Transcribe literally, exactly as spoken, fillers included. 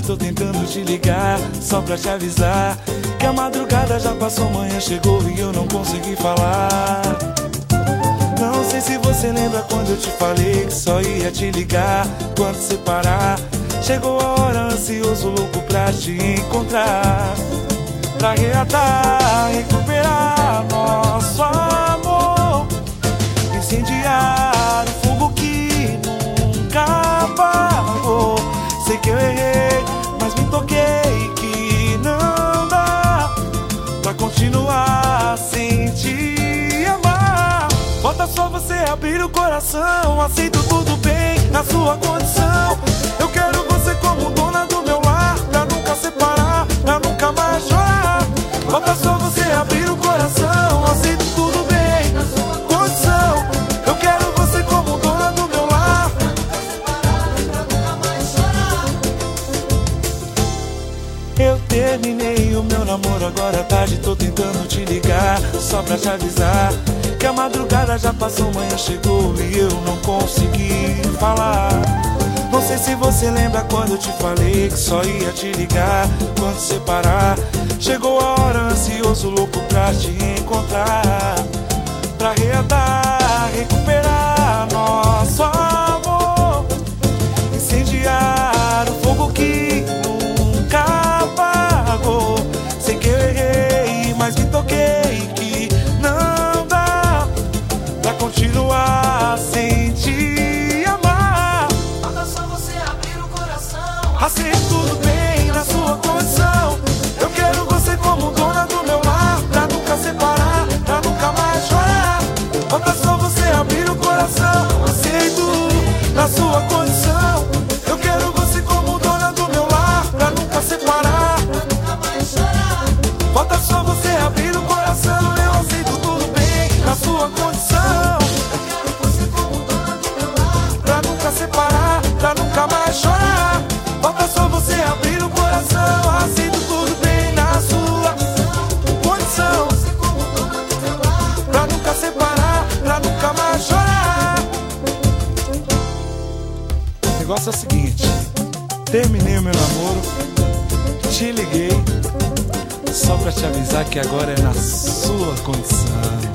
tô tentando te ligar, só pra te avisar que a madrugada já passou, manhã chegou e eu não consegui falar. Não sei se você lembra quando eu te falei que só ia te ligar quando você parar. Chegou a hora, ansioso, louco pra te encontrar, pra reatar, recuperar nosso amor, incendiar o fogo que nunca apagou. Sei que eu errei, mas me toquei que não dá pra continuar sem te amar. Falta só você abrir o coração, aceito tudo bem na sua condição. Eu quero você como dona do meu lar, pra nunca separar, pra nunca mais chorar. Falta só você abrir o coração, aceito tudo bem na sua condição. Eu quero você como dona do meu lar, pra nunca separar, pra nunca mais chorar. Eu terminei o meu namoro agora à tarde, tô tentando te ligar, só pra te avisar que a madrugada já passou, manhã chegou e eu não consegui falar. Não sei se você lembra quando eu te falei que só ia te ligar quando você parar. Chegou a hora, ansioso, louco pra te encontrar, pra reatar, recuperar nosso amor, incendiar o fogo que nunca apagou. Sei que eu errei, mas me toquei que não dá pra continuar sem te amar. Falta só você abrir o coração, aceito tudo bem na sua condição. Eu quero você como dona do meu lar, pra nunca separar, pra nunca mais chorar. Falta só você abrir o coração, aceito na sua condição. Eu quero você como dona do meu lar, pra nunca separar, pra nunca mais chorar. falta só você abrir o coração. Eu aceito tudo bem na sua condição. Eu quero você como dona do meu lar, Pra nunca separar, pra nunca mais chorar. Falta só você abrir o coração. Aceito tudo bem na sua condição. você como dona do meu lar. Pra nunca separar, pra nunca mais chorar. O negócio é o seguinte: terminei o meu namoro, te liguei só pra te avisar que agora é na sua condição.